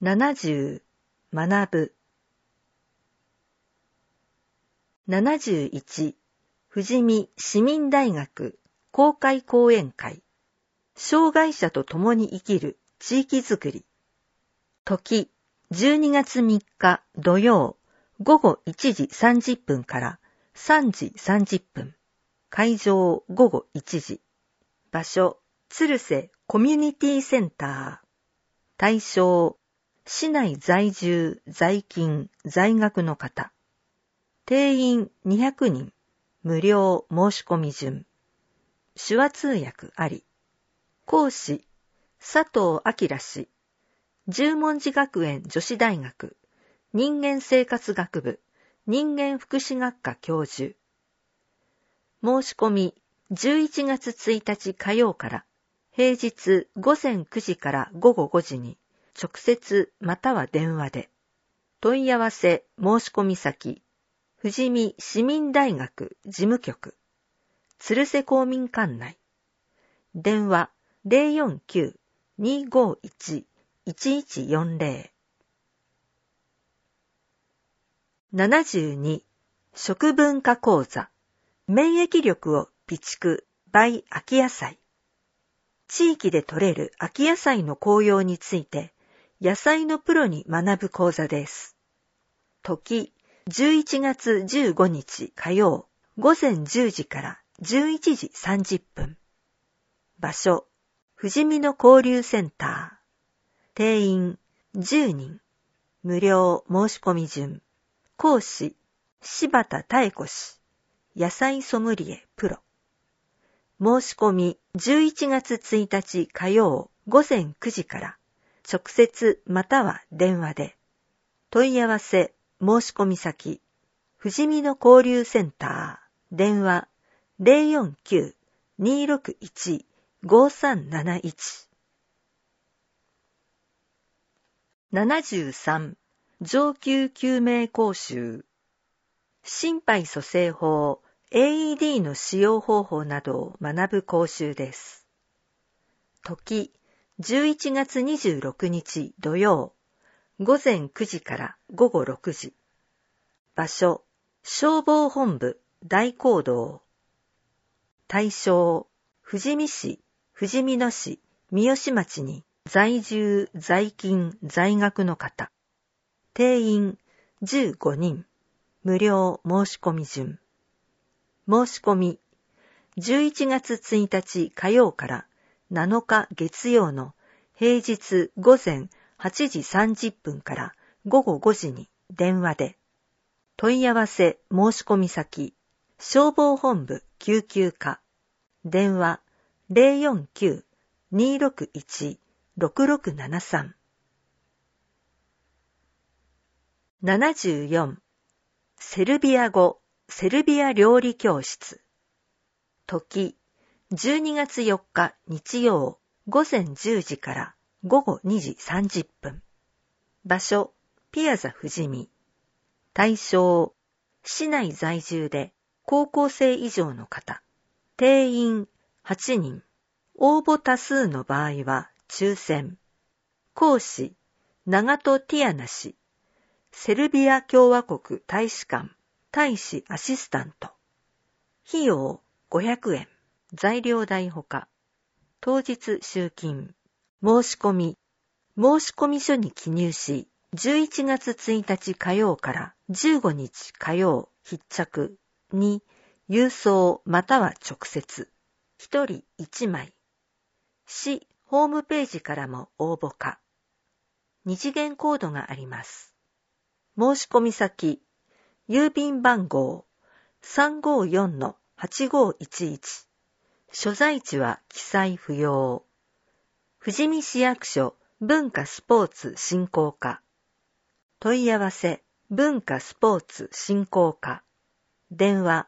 70、学ぶ。71、富士見市民大学公開講演会。障害者と共に生きる地域づくり。時、12月3日土曜、午後1時30分から3時30分。会場午後1時。場所、鶴瀬コミュニティセンター。対象、市内在住、在勤、在学の方。定員200人。無料申し込み順。手話通訳あり。講師、佐藤明氏。十文字学園女子大学。人間生活学部。人間福祉学科教授。申し込み、11月1日火曜から、平日午前9時から午後5時に、直接または電話で。問い合わせ申し込み先、富士見市民大学事務局、鶴瀬公民館内。電話049-251-1140。72、食文化講座。免疫力を備蓄 by 秋野菜。地域で採れる秋野菜の効用について、野菜のプロに学ぶ講座です。時、11月15日火曜、午前10時から11時30分。場所、富士見の交流センター。定員10人。無料申し込み順。講師、柴田妙子氏。野菜ソムリエプロ。申し込み11月1日火曜午前9時から直接または電話で。問い合わせ申し込み先、富士見の交流センター。電話049-261-5371。73、上級救命講習。心肺蘇生法、AED の使用方法などを学ぶ講習です。時、11月26日土曜、午前9時から午後6時。場所、消防本部大講堂。対象、富士見市、富士見野市、三芳町に在住、在勤、在学の方。定員15人。無料申し込み順。申し込み、11月1日火曜から7日月曜の平日午前8時30分から午後5時に電話で。問い合わせ申し込み先、消防本部救急課。電話049-261-6673。74、セルビア語、セルビア料理教室。時、12月4日日曜、午前10時から午後2時30分。場所、ピアザ富士見。対象、市内在住で高校生以上の方。定員8人。応募多数の場合は抽選。講師、長戸ティアナ氏。セルビア共和国大使館、大使アシスタント。費用500円。材料代ほか。当日集金。申し込み。申込書に記入し、11月1日火曜から15日火曜必着に郵送または直接。1人1枚。市ホームページからも応募可。2次元コードがあります。申し込み先、郵便番号 354-8511。所在地は記載不要。富士見市役所文化スポーツ振興課。問い合わせ文化スポーツ振興課。電話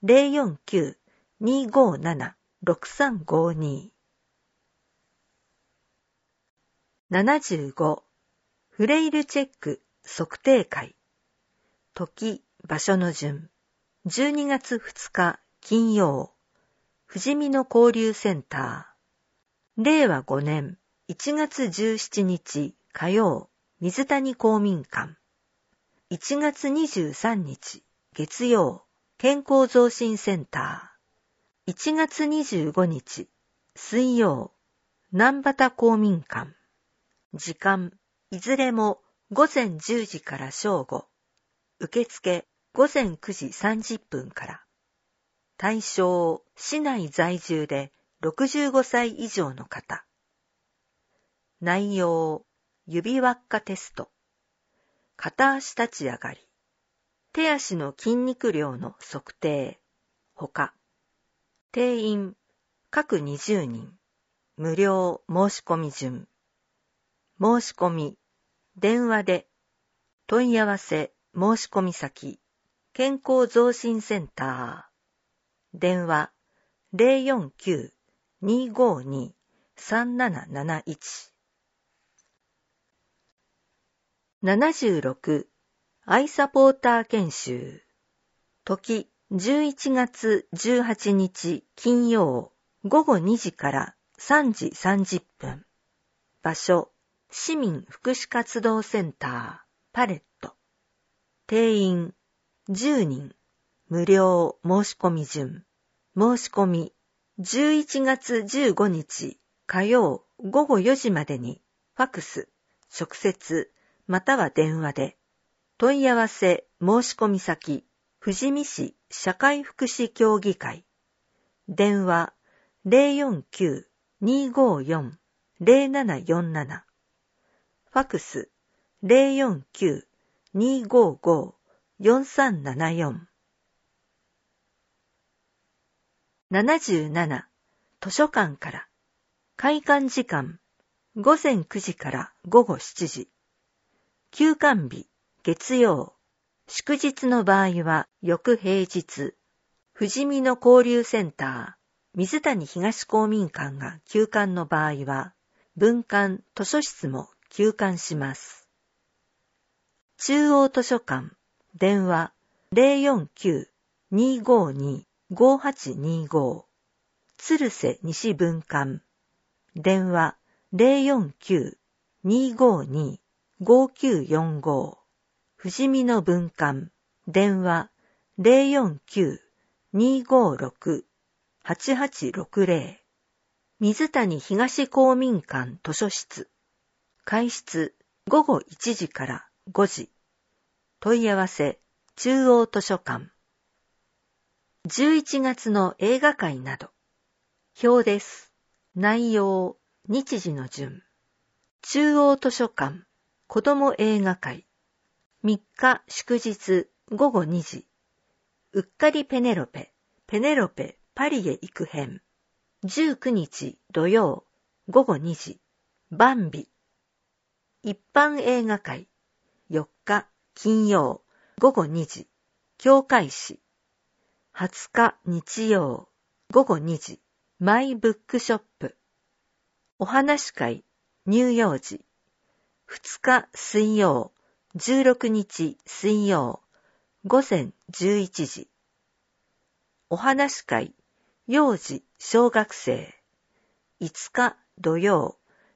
049-257-6352。75、フレイルチェック測定会。時、場所の順。12月2日金曜。富士見の交流センター。令和5年1月17日火曜。 水谷公民館。1月23日、月曜、健康増進センター。1月25日、水曜、南畑公民館。時間、いずれも午前10時から正午。受付、午前9時30分から。対象、市内在住で65歳以上の方。内容、指輪っかテスト。片足立ち上がり。手足の筋肉量の測定。ほか。定員、各20人。無料申し込み順。申し込み、電話で。問い合わせ、申し込み先。健康増進センター。電話 049-252-3771。76. アイサポーター研修。時11月18日金曜午後2時から3時30分。場所、市民福祉活動センター、パレット。定員、10人。無料申し込み順。申し込み、11月15日火曜午後4時までに、ファクス、直接、または電話で。問い合わせ申し込み先、富士見市社会福祉協議会。電話 049-254-0747。ファクス 049-255-4374。77. 図書館から。開館時間、午前9時から午後7時。休館日、月曜。祝日の場合は、翌平日。富士見の交流センター、水谷東公民館が休館の場合は、分館図書室も休館します。中央図書館、電話 049-252-5825。鶴瀬西分館、電話 049-252-5945。富士見の分館、電話 049-256-8860。水谷東公民館図書室。開室、午後1時から5時。問い合わせ、中央図書館。11月の映画会など。表です。内容、日時の順。中央図書館、子ども映画会。3日祝日午後2時。うっかりペネロペ、ペネロペパリへ行く編。19日土曜午後2時。バンビ。一般映画会。4日金曜午後2時。教会誌。20日日曜午後2時。マイブックショップ。お話会。乳幼児。2日水曜16日水曜午前11時。お話会。幼児小学生。5日土曜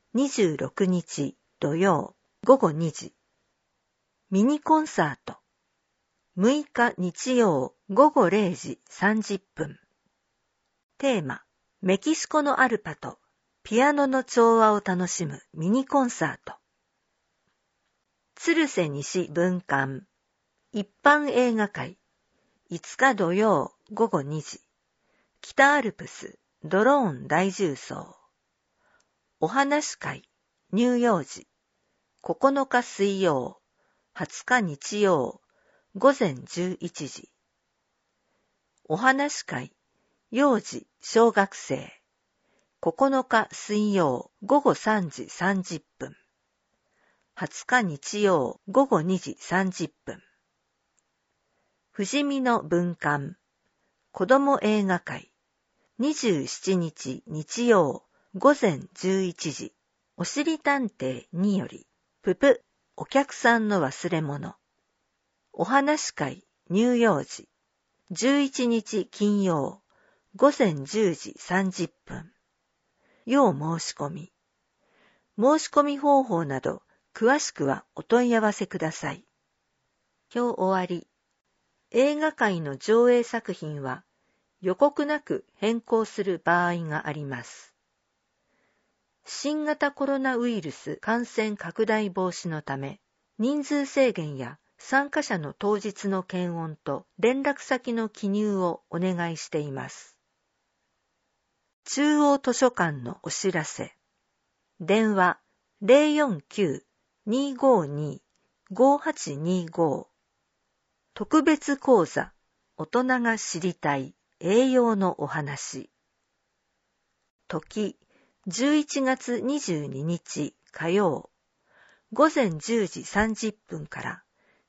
26日土曜午後2時。ミニコンサート。6日日曜午後0時30分。テーマ、メキシコのアルパとピアノの調和を楽しむミニコンサート。鶴瀬西分館。一般映画会。5日土曜午後2時。北アルプスドローン大重奏。お話会。乳幼児。9日水曜20日日曜午前11時。お話会。幼児小学生。9日水曜午後3時30分。20日日曜午後2時30分。富士見の分館。子ども映画会。27日日曜午前11時。おしりたんてい2より。ププ、お客さんの忘れ物。お話会。乳幼児。11日金曜午前10時30分。要申し込み。申し込み方法など詳しくはお問い合わせください。今日終わり。映画界の上映作品は予告なく変更する場合があります。新型コロナウイルス感染拡大防止のため、人数制限や参加者の当日の検温と連絡先の記入をお願いしています。中央図書館のお知らせ。電話 049-252-5825。特別講座、大人が知りたい栄養のお話。時、11月22日火曜、午前10時30分から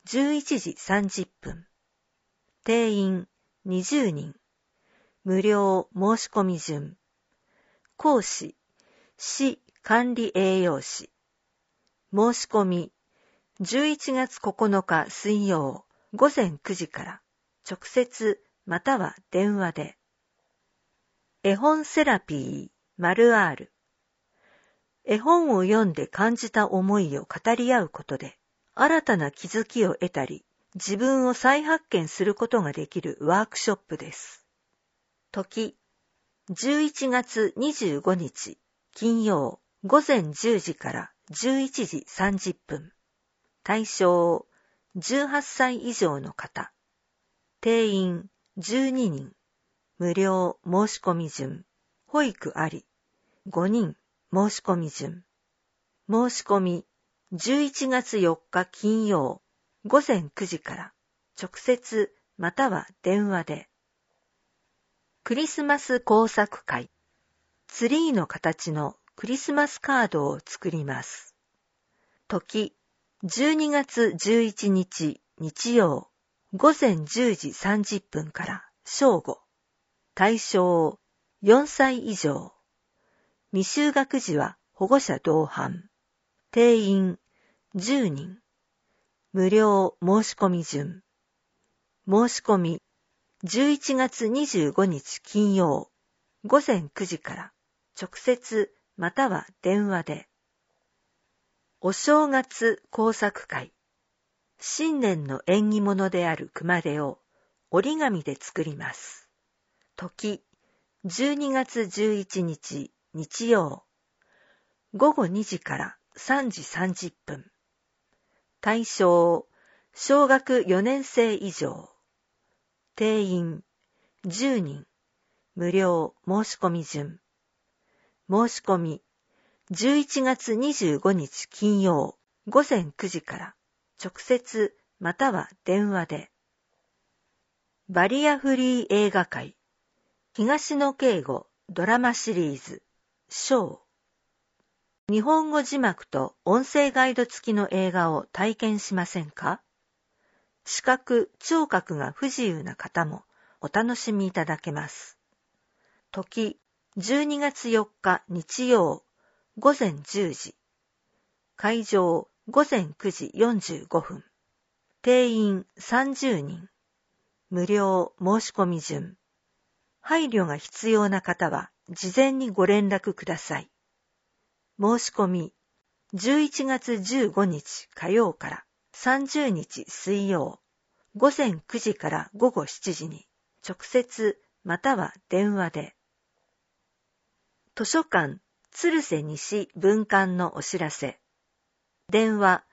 11時30分。定員20人。無料申し込み順。講師、市管理栄養士。申し込み、11月9日水曜、午前9時から直接または電話で。絵本セラピー ○R。絵本を読んで感じた思いを語り合うことで、新たな気づきを得たり、自分を再発見することができるワークショップです。時、11月25日金曜、午前10時から11時30分。対象、18歳以上の方。定員12人。無料申し込み順。保育あり。5人申し込み順。申し込み、11月4日金曜、午前9時から直接または電話で。クリスマス工作会。ツリーの形のクリスマスカードを作ります。時、12月11日日曜、午前10時30分から正午。対象、4歳以上。未就学児は保護者同伴。定員、10人。無料申し込み順。申し込み、11月25日金曜、午前9時から直接または電話で。お正月工作会。新年の縁起物である熊手を折り紙で作ります。時、12月11日日曜、午後2時から3時30分。対象、小学4年生以上。定員、10人。無料申し込み順。申し込み、11月25日金曜、午前9時から直接または電話で。バリアフリー映画会。東野圭吾ドラマシリーズ、ショー。日本語字幕と音声ガイド付きの映画を体験しませんか？視覚・聴覚が不自由な方もお楽しみいただけます。時、12月4日日曜、午前10時。会場、午前9時45分。定員30人。無料申し込み順。配慮が必要な方は事前にご連絡ください。申し込み、11月15日火曜から30日水曜、午前9時から午後7時に直接または電話で。図書館鶴瀬西分館のお知らせ。電話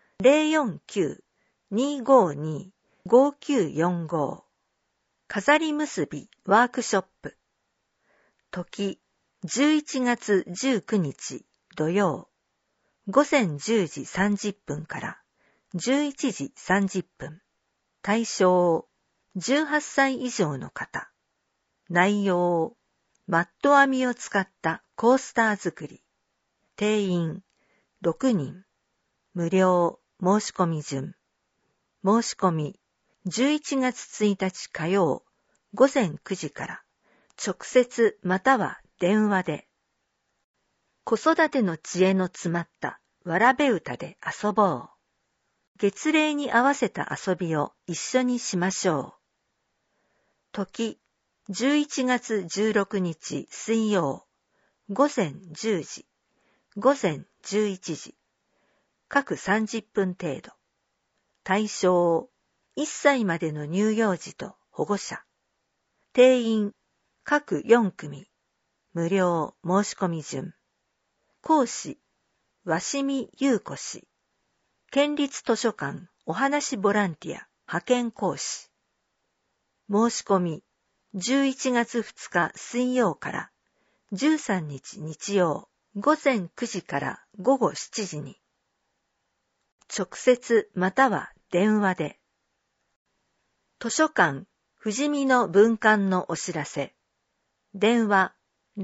049-252-5945。飾り結びワークショップ。時、11月19日土曜、午前10時30分から11時30分。対象、18歳以上の方。内容、マット編みを使ったコースター作り。定員、6人。無料申し込み順。申し込み、11月1日火曜、午前9時から直接または電話で。子育ての知恵の詰まったわらべ歌で遊ぼう。月齢に合わせた遊びを一緒にしましょう。時、11月16日水曜、午前10時、午前11時。 各30分程度。対象、1歳までの乳幼児と保護者。定員、各4組。無料申し込み順。講師、鷲見優子氏。県立図書館お話ボランティア派遣講師。申し込み、11月2日水曜から13日日曜午前9時から午後7時に。直接または電話で。図書館富士見の分館のお知らせ。電話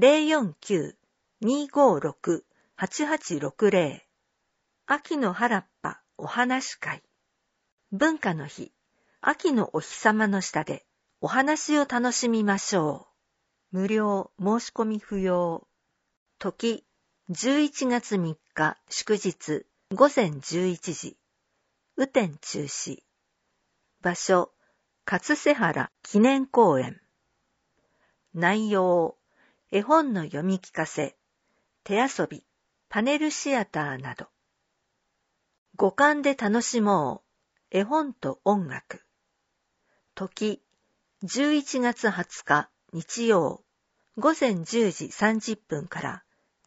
049-256-8860。秋の原っぱお話会。文化の日、秋のお日様の下でお話を楽しみましょう。無料申し込み不要。時、11月3日祝日午前11時。雨天中止。場所、勝瀬原記念公園。内容、絵本の読み聞かせ、手遊び、パネルシアターなど。五感で楽しもう、絵本と音楽。時、11月20日日曜、午前10時30分から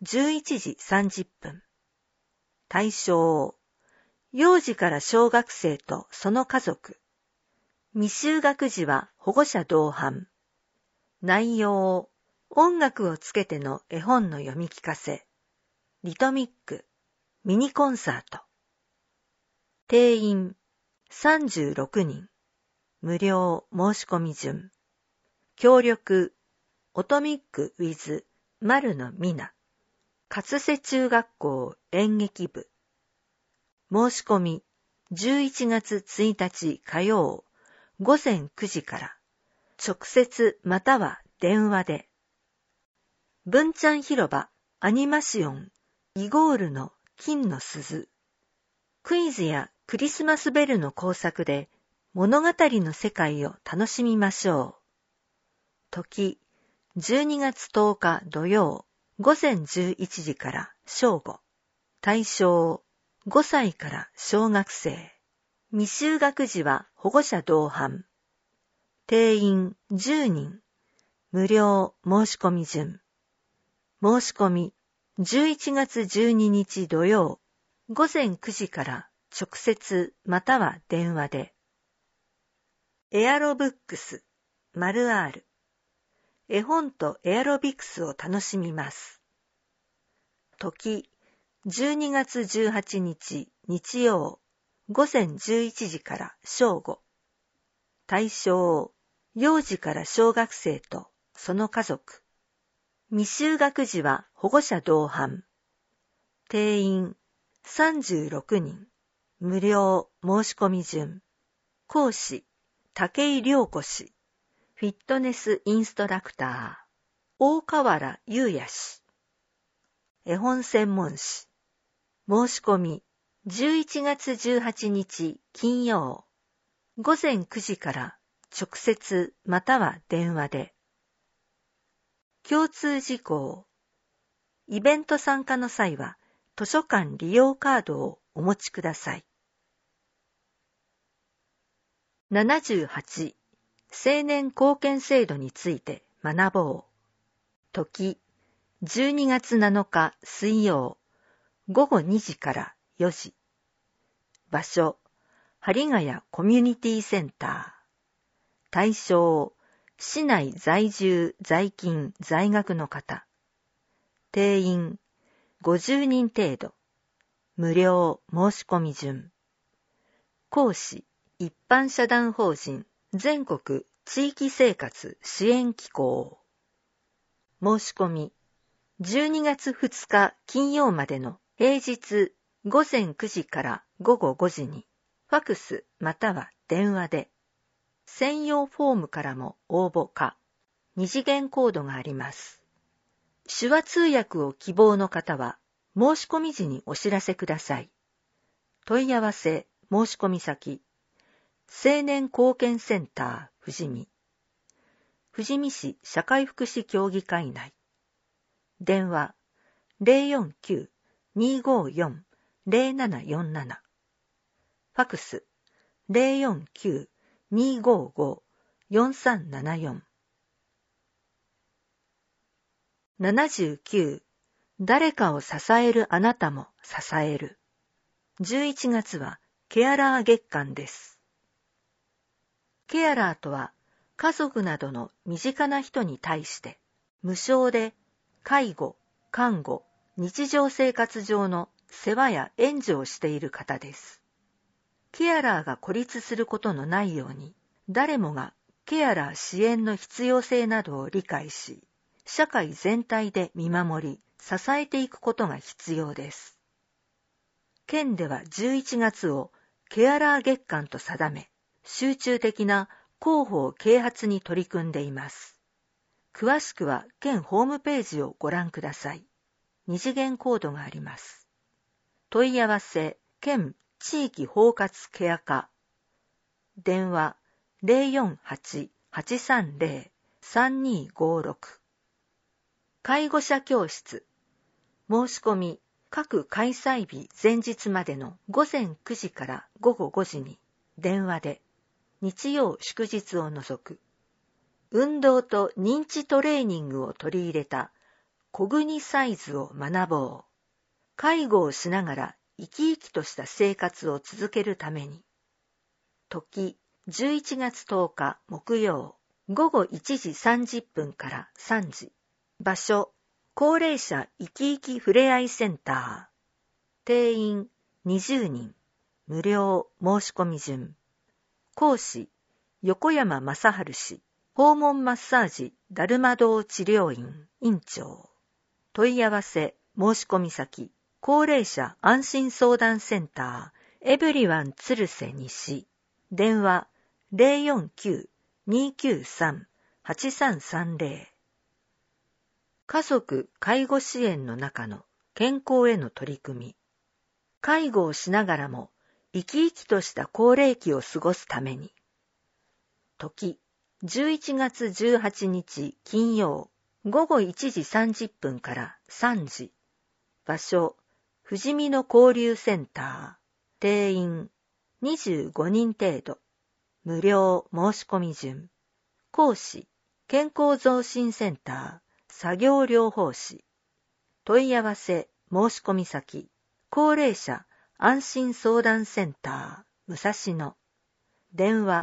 11時30分。対象、幼児から小学生とその家族。未就学児は保護者同伴。内容、音楽をつけての絵本の読み聞かせ。リトミック、ミニコンサート。定員、36人。無料申し込み順。協力、オトミック with 丸野美奈。勝瀬中学校演劇部。申し込み、11月1日火曜、午前9時から、直接または電話で。文ちゃん広場アニマシオン、イゴールの金の鈴。クイズやクリスマスベルの工作で物語の世界を楽しみましょう。時、12月10日土曜、午前11時から正午。対象、5歳から小学生。未就学児は保護者同伴。定員10人。無料申し込み順。申し込み、11月12日土曜、午前9時から直接または電話で。エアロブックス、丸 R。絵本とエアロビクスを楽しみます。時、12月18日日曜、午前11時から正午。対象、幼児から小学生とその家族。未就学児は保護者同伴。定員、36人。無料申し込み順。講師、武井良子氏。フィットネスインストラクター。大河原優也氏。絵本専門誌。申し込み、11月18日金曜。午前9時から直接または電話で。共通事項。イベント参加の際は図書館利用カードをお持ちください。78、青年貢献制度について学ぼう。時、12月7日水曜、午後2時から4時。場所、針ヶ谷コミュニティセンター。対象、市内在住在勤在学の方。定員、50人程度。無料申し込み順。講師、一般社団法人全国地域生活支援機構。申し込み、12月2日金曜までの平日午前9時から午後5時に、ファクスまたは電話で。専用フォームからも応募か、二次元コードがあります。手話通訳を希望の方は、申し込み時にお知らせください。問い合わせ、申し込み先、青年貢献センター富士見。富士見市社会福祉協議会内。電話、049-254-8600 0747。ファクス 049-255-4374。79。誰かを支えるあなたも支える。11月はケアラー月間です。ケアラーとは、家族などの身近な人に対して、無償で介護、看護、日常生活上の世話や援助をしている方です。ケアラーが孤立することのないように、誰もがケアラー支援の必要性などを理解し、社会全体で見守り、支えていくことが必要です。県では11月をケアラー月間と定め、集中的な広報啓発に取り組んでいます。詳しくは県ホームページをご覧ください。二次元コードがあります。問い合わせ、県地域包括ケア課。電話 048-830-3256。介護者教室。申し込み、各開催日前日までの午前9時から午後5時に電話で、日曜祝日を除く。運動と認知トレーニングを取り入れたコグニサイズを学ぼう。介護をしながら生き生きとした生活を続けるために。時、11月10日木曜、午後1時30分から3時。場所、高齢者生き生きふれあいセンター。定員20人。無料申し込み順。講師、横山正治氏。訪問マッサージだるま堂治療院院長。問い合わせ申し込み先高齢者安心相談センターエブリワン鶴瀬西。電話 049-293-8330。家族介護支援の中の健康への取り組み。介護をしながらも生き生きとした高齢期を過ごすために。時11月18日金曜午後1時30分から3時。場所、富士見の交流センター。定員25人程度。無料申し込み順。講師、健康増進センター。作業療法士。問い合わせ申し込み先。高齢者安心相談センター。武蔵野。電話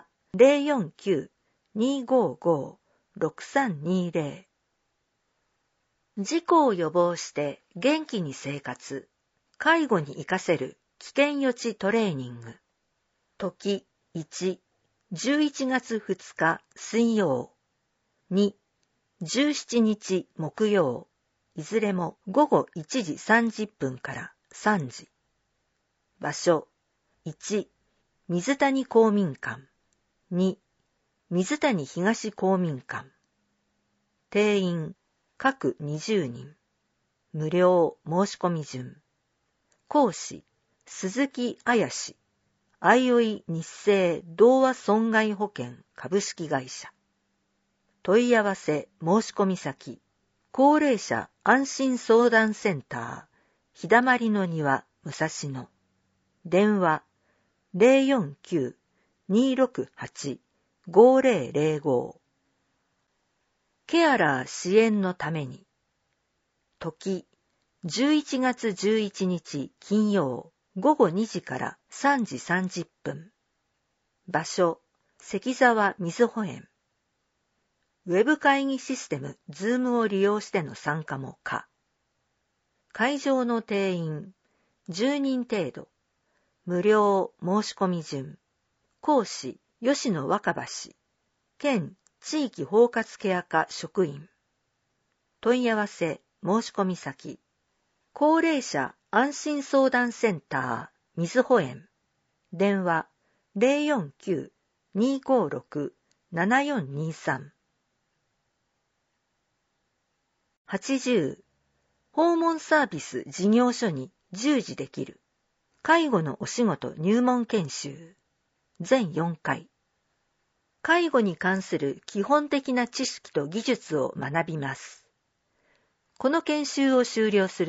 049-255-6320。事故を予防して元気に生活。介護に活かせる危険予知トレーニング。時1、11月2日水曜。2、17日木曜。いずれも午後1時30分から3時。場所1、水谷公民館。2、水谷東公民館。定員各20人。無料申し込み順。講師、鈴木彩氏。あいおい日生同和損害保険株式会社。問い合わせ申し込み先。高齢者安心相談センター。日だまりの庭武蔵野。電話049-268-5005。ケアラー支援のために。時、11月11日金曜午後2時から3時30分。場所、関沢みずほ園。ウェブ会議システム Zoom を利用しての参加も可。会場の定員10人程度。無料申し込み順。講師、吉野若葉氏。県地域包括ケア課職員。問い合わせ申し込み先。高齢者安心相談センターみずほ園。電話049-256-7423。80. 訪問サービス事業所に従事できる介護のお仕事入門研修全4回。介護に関する基本的な知識と技術を学びます。この研修を修了すると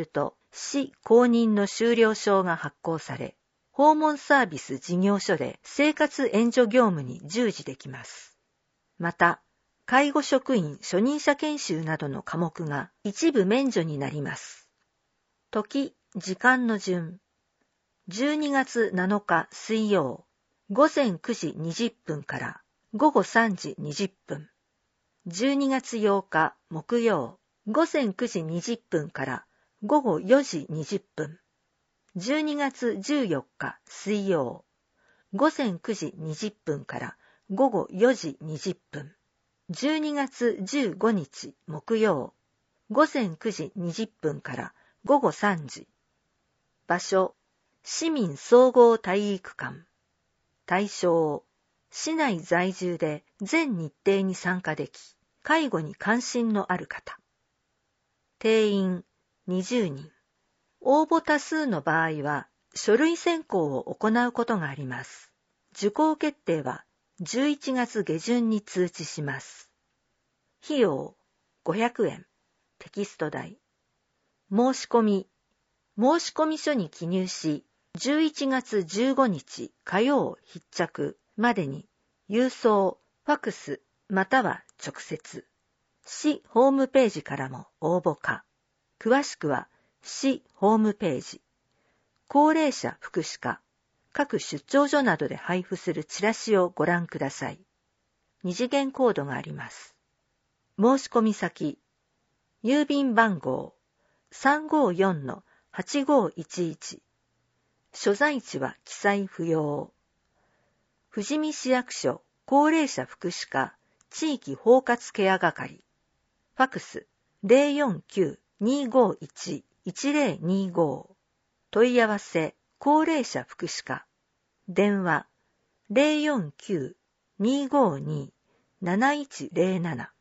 市公認の修了証が発行され、訪問サービス事業所で生活援助業務に従事できます。また、介護職員初任者研修などの科目が一部免除になります。時、時間の順。12月7日水曜、午前9時20分から午後3時20分。12月8日木曜、午前9時20分から午後4時20分。12月14日水曜、午前9時20分から午後4時20分。12月15日木曜、午前9時20分から午後3時。場所、市民総合体育館。対象、市内在住で全日程に参加でき、介護に関心のある方。定員20人。応募多数の場合は、書類選考を行うことがあります。受講決定は11月下旬に通知します。費用500円。テキスト代。申し込み書に記入し、11月15日火曜必着までに郵送、ファクスまたは直接。市ホームページからも応募可。詳しくは市ホームページ。高齢者福祉課、各出張所などで配布するチラシをご覧ください。二次元コードがあります。申し込み先、郵便番号 354-8511。所在地は記載不要。富士見市役所高齢者福祉課地域包括ケア係。ファクス 049-251-1025。問い合わせ高齢者福祉課。電話 049-252-7107。